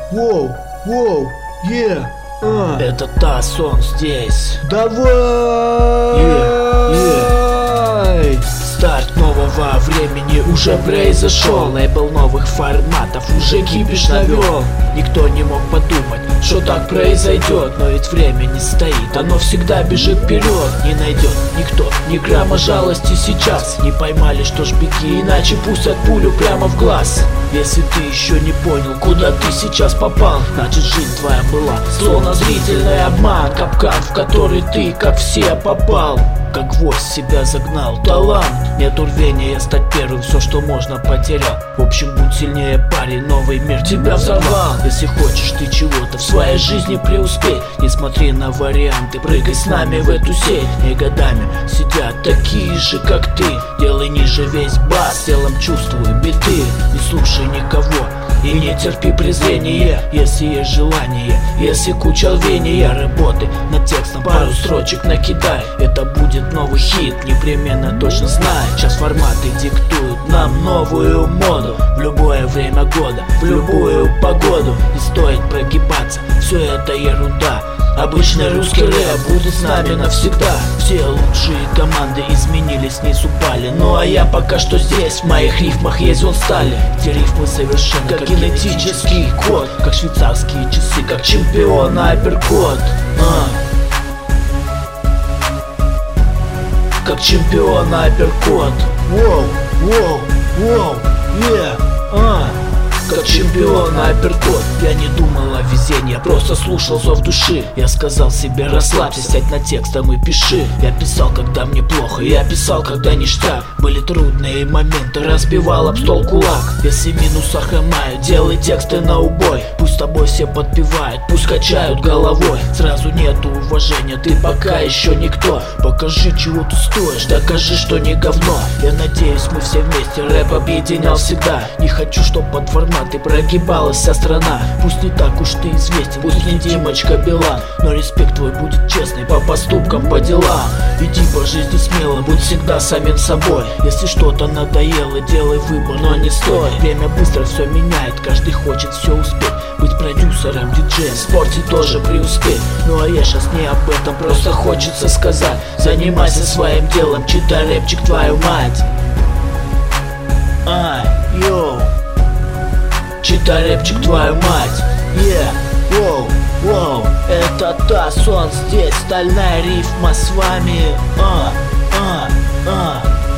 воу, воу, Это Тасон здесь. Давай! Старт нового времени уже произошел. Лейбл новых форматов уже кипиш навел. Никто не мог подумать, что так произойдет. Но ведь время не стоит, оно всегда бежит вперед. Не найдет никто ни грамма жалости сейчас. Не поймали, что ж беги, иначе пустят пулю прямо в глаз. Если ты еще не понял, куда ты сейчас попал, значит жизнь твоя была словно зрительный обман. Капкан, в который ты, как все, попал. Как гвоздь себя загнал талант. Нет рвения стать первым, все, что можно, потерял. В общем, будь сильнее, парень, новый мир тебя взорвал. Если хочешь ты чего-то в своей жизни преуспеть, не смотри на варианты, прыгай с нами в эту сеть. Не годами сидят такие же, как ты. Делай ниже весь бас, телом чувствуй биты. Не слушай никого и не терпи презрение. Если есть желание, если куча рвения, работы над текстом, пару строчек накидай. Это будет новый хит, непременно точно знай. Сейчас форматы диктуют нам новую моду. В любое время года, в любую погоду. Не стоит прогибаться, все это ерунда. Обычный русский рэп будет с нами навсегда. Все лучшие команды изменились, не упали. Ну а я пока что здесь, в моих рифмах есть вон стали. Эти рифмы совершенно как генетический код, как швейцарские часы, как чемпиона апперкот. Как чемпиона апперкот. Воу, воу, воу, Как чемпиона апперкот. Я не думал о везении, я просто слушал зов души. Я сказал себе: расслабься, сядь над текстом и пиши. Я писал, когда мне плохо, я писал, когда ништяк. Были трудные моменты, разбивал об стол кулак. Если в минусах хромаю, делай тексты на убой. Пусть с тобой все подпевают, пусть качают головой. Сразу нету уважения, ты пока еще никто. Покажи, чего ты стоишь, докажи, что не говно. Я надеюсь, мы все вместе, рэп объединял всегда. Не хочу, чтоб под форматы прогибалась вся страна. Пусть не так уж ты известен, пусть не Димочка Билан, но респект твой будет честный, по поступкам, по делам. Иди по жизни смело, будь всегда самим собой. Если что-то надоело, делай выбор, но не стой. Время быстро все меняет, каждый хочет все успеть. Быть продюсером, диджеем, в спорте тоже преуспеть. Ну а я сейчас не об этом, просто хочется сказать: занимайся своим делом, читай рэпчик, твою мать. Йоу, читай рэпчик, твою мать. воу, воу. Это Тасон здесь, стальная рифма с вами.